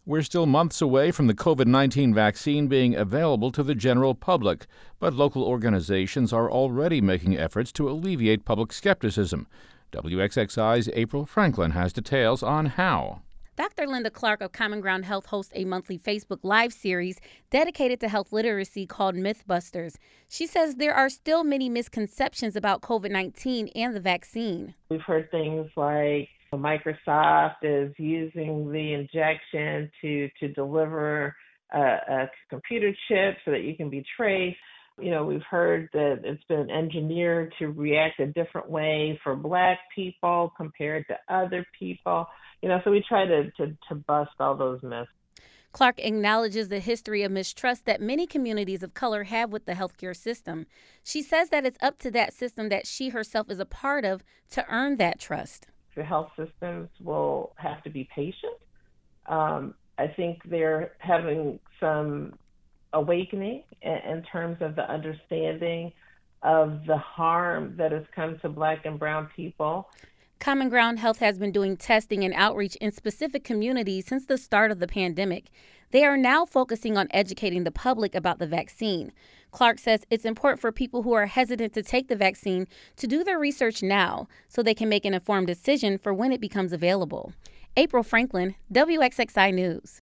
We're still months away from the COVID-19 vaccine being available to the general public, but local organizations are already making efforts to alleviate public skepticism. WXXI's April Franklin has details on how. Dr. Linda Clark of Common Ground Health hosts a monthly Facebook Live series dedicated to health literacy called Mythbusters. She says there are still many misconceptions about COVID-19 and the vaccine. We've heard things like Microsoft is using the injection to deliver a computer chip so that you can be traced. We've heard that it's been engineered to react a different way for Black people compared to other people. So we try to bust all those myths. Clark acknowledges the history of mistrust that many communities of color have with the healthcare system. She says that it's up to that system that she herself is a part of to earn that trust. The health systems will have to be patient. I think they're having some awakening in terms of the understanding of the harm that has come to Black and brown people. Common Ground Health has been doing testing and outreach in specific communities since the start of the pandemic. They are now focusing on educating the public about the vaccine. Clark says it's important for people who are hesitant to take the vaccine to do their research now so they can make an informed decision for when it becomes available. April Franklin, WXXI News.